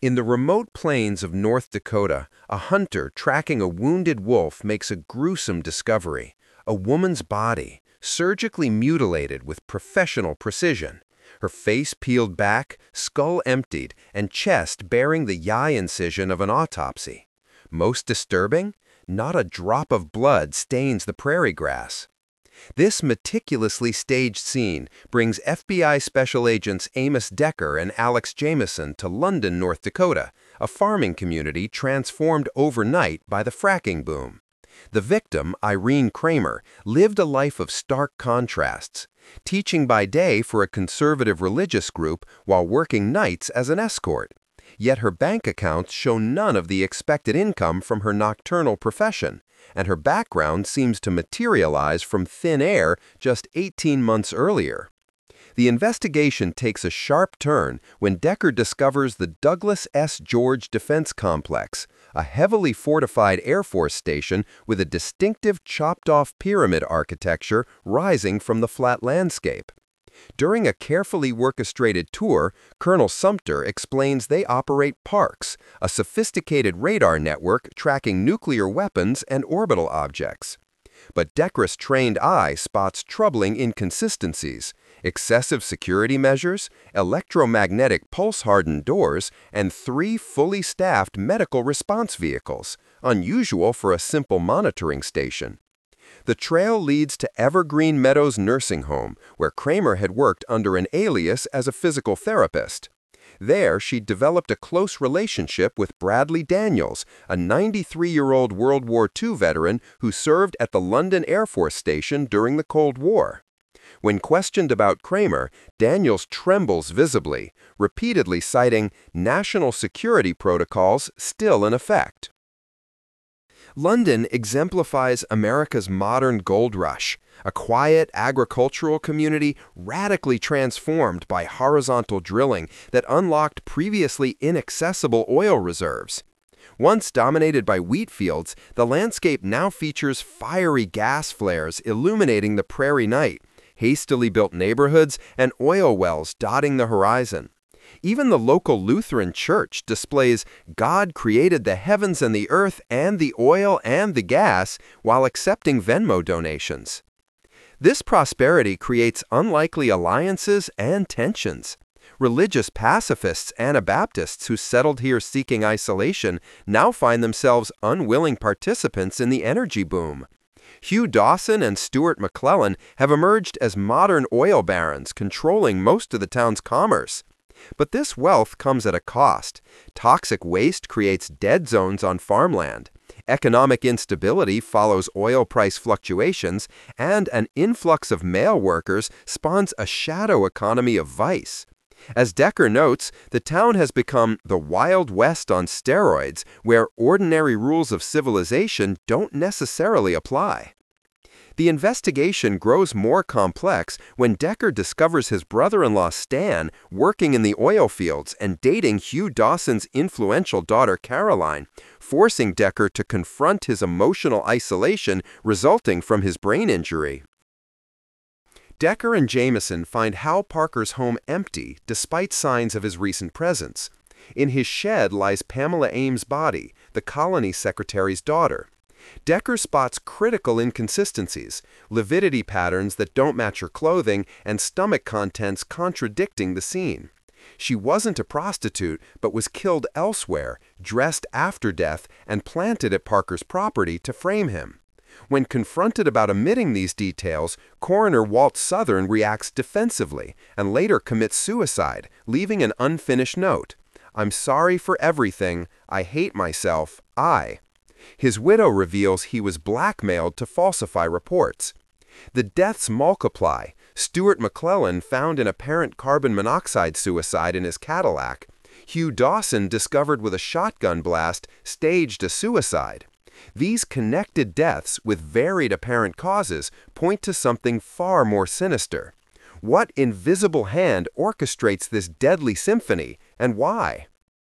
In the remote plains of North Dakota, a hunter tracking a wounded wolf makes a gruesome discovery: a woman's body, surgically mutilated with professional precision. Her face peeled back, skull emptied, and chest bearing the eye incision of an autopsy. Most disturbing? Not a drop of blood stains the prairie grass. This meticulously staged scene brings FBI Special Agents Amos Decker and Alex Jamieson to London, North Dakota, a farming community transformed overnight by the fracking boom. The victim, Irene Kramer, lived a life of stark contrasts, teaching by day for a conservative religious group while working nights as an escort. Yet her bank accounts show none of the expected income from her nocturnal profession, and her background seems to materialize from thin air just 18 months earlier. The investigation takes a sharp turn when Decker discovers the Douglas S. George Defense Complex, a heavily fortified Air Force station with a distinctive chopped-off pyramid architecture rising from the flat landscape. During a carefully orchestrated tour, Colonel Sumter explains they operate Parks, a sophisticated radar network tracking nuclear weapons and orbital objects. But Decker's trained eye spots troubling inconsistencies: excessive security measures, electromagnetic pulse-hardened doors, and 3 fully staffed medical response vehicles, unusual for a simple monitoring station. The trail leads to Evergreen Meadows Nursing Home, where Kramer had worked under an alias as a physical therapist. There, she developed a close relationship with Bradley Daniels, a 93-year-old World War II veteran who served at the London Air Force Station during the Cold War. When questioned about Kramer, Daniels trembles visibly, repeatedly citing national security protocols still in effect. London exemplifies America's modern gold rush, a quiet agricultural community radically transformed by horizontal drilling that unlocked previously inaccessible oil reserves. Once dominated by wheat fields, the landscape now features fiery gas flares illuminating the prairie night, hastily built neighborhoods, and oil wells dotting the horizon. Even the local Lutheran church displays "God created the heavens and the earth and the oil and the gas" while accepting Venmo donations. This prosperity creates unlikely alliances and tensions. Religious pacifists and Anabaptists who settled here seeking isolation now find themselves unwilling participants in the energy boom. Hugh Dawson and Stuart McClellan have emerged as modern oil barons controlling most of the town's commerce. But this wealth comes at a cost. Toxic waste creates dead zones on farmland. Economic instability follows oil price fluctuations, and an influx of male workers spawns a shadow economy of vice. As Decker notes, the town has become the Wild West on steroids, where ordinary rules of civilization don't necessarily apply. The investigation grows more complex when Decker discovers his brother-in-law Stan working in the oil fields and dating Hugh Dawson's influential daughter Caroline, forcing Decker to confront his emotional isolation resulting from his brain injury. Decker and Jamieson find Hal Parker's home empty despite signs of his recent presence. In his shed lies Pamela Ames' body, the colony secretary's daughter. Decker spots critical inconsistencies: lividity patterns that don't match her clothing, and stomach contents contradicting the scene. She wasn't a prostitute, but was killed elsewhere, dressed after death, and planted at Parker's property to frame him. When confronted about omitting these details, coroner Walt Southern reacts defensively and later commits suicide, leaving an unfinished note: "I'm sorry for everything. I hate myself. His widow reveals he was blackmailed to falsify reports. The deaths multiply. Stuart McClellan found an apparent carbon monoxide suicide in his Cadillac. Hugh Dawson, discovered with a shotgun blast, staged a suicide. These connected deaths, with varied apparent causes, point to something far more sinister. What invisible hand orchestrates this deadly symphony, and why?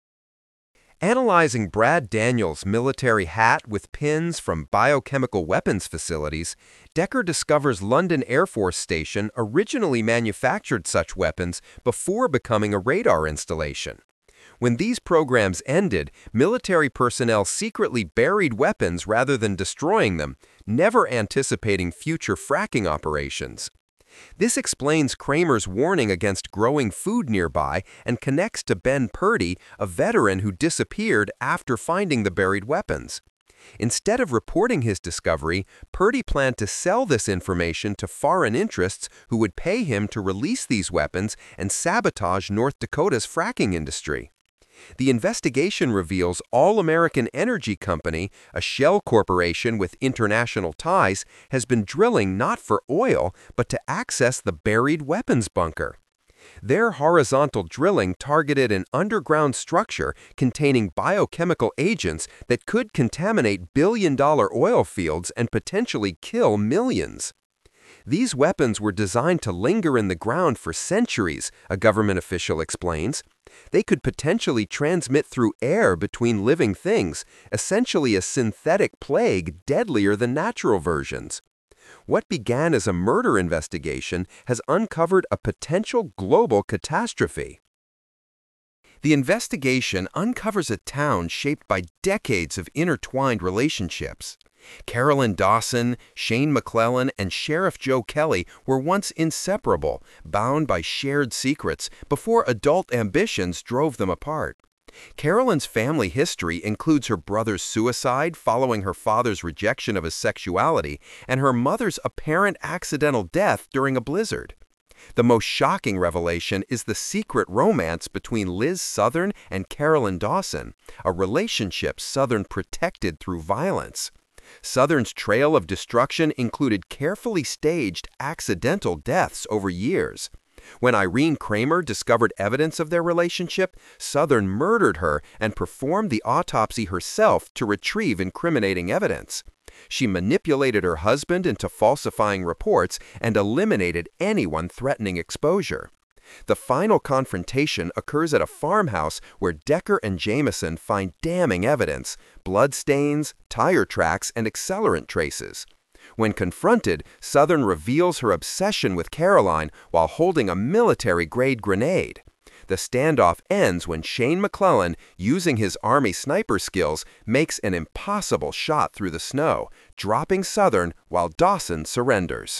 Analyzing Brad Daniels' military hat with pins from biochemical weapons facilities, Decker discovers London Air Force Station originally manufactured such weapons before becoming a radar installation. When these programs ended, military personnel secretly buried weapons rather than destroying them, never anticipating future fracking operations. This explains Kramer's warning against growing food nearby and connects to Ben Purdy, a veteran who disappeared after finding the buried weapons. Instead of reporting his discovery, Purdy planned to sell this information to foreign interests who would pay him to release these weapons and sabotage North Dakota's fracking industry. The investigation reveals All American Energy Company, a shell corporation with international ties, has been drilling not for oil, but to access the buried weapons bunker. Their horizontal drilling targeted an underground structure containing biochemical agents that could contaminate billion-dollar oil fields and potentially kill millions. These weapons were designed to linger in the ground for centuries, a government official explains. They could potentially transmit through air between living things, essentially a synthetic plague deadlier than natural versions. What began as a murder investigation has uncovered a potential global catastrophe. The investigation uncovers a town shaped by decades of intertwined relationships. Carolyn Dawson, Shane McClellan, and Sheriff Joe Kelly were once inseparable, bound by shared secrets before adult ambitions drove them apart. Carolyn's family history includes her brother's suicide following her father's rejection of his sexuality and her mother's apparent accidental death during a blizzard. The most shocking revelation is the secret romance between Liz Southern and Carolyn Dawson, a relationship Southern protected through violence. Southern's trail of destruction included carefully staged accidental deaths over years. When Irene Kramer discovered evidence of their relationship, Southern murdered her and performed the autopsy herself to retrieve incriminating evidence. She manipulated her husband into falsifying reports and eliminated anyone threatening exposure. The final confrontation occurs at a farmhouse where Decker and Jameson find damning evidence: bloodstains, tire tracks, and accelerant traces. When confronted, Southern reveals her obsession with Caroline while holding a military-grade grenade. The standoff ends when Shane McClellan, using his Army sniper skills, makes an impossible shot through the snow, dropping Southern while Dawson surrenders.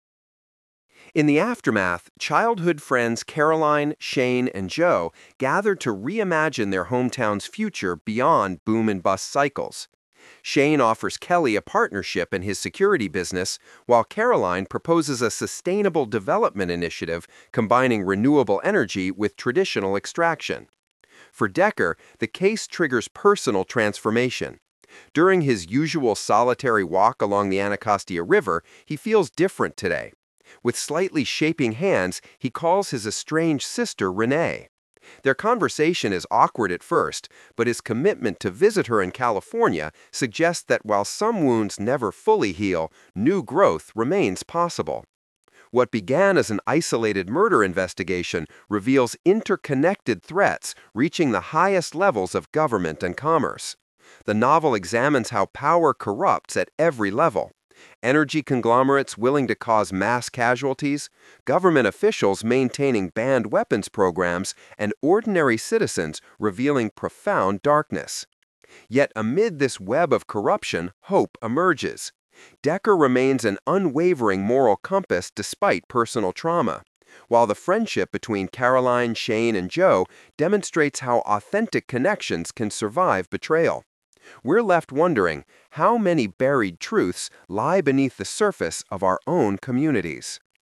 In the aftermath, childhood friends Caroline, Shane, and Joe gathered to reimagine their hometown's future beyond boom and bust cycles. Shane offers Kelly a partnership in his security business, while Caroline proposes a sustainable development initiative combining renewable energy with traditional extraction. For Decker, the case triggers personal transformation. During his usual solitary walk along the Anacostia River, he feels different today. With slightly shaping hands, he calls his estranged sister Renee. Their conversation is awkward at first, but his commitment to visit her in California suggests that while some wounds never fully heal, new growth remains possible. What began as an isolated murder investigation reveals interconnected threats reaching the highest levels of government and commerce. The novel examines how power corrupts at every level. Energy conglomerates willing to cause mass casualties, government officials maintaining banned weapons programs, and ordinary citizens revealing profound darkness. Yet amid this web of corruption, hope emerges. Decker remains an unwavering moral compass despite personal trauma, while the friendship between Caroline, Shane, and Joe demonstrates how authentic connections can survive betrayal. We're left wondering how many buried truths lie beneath the surface of our own communities.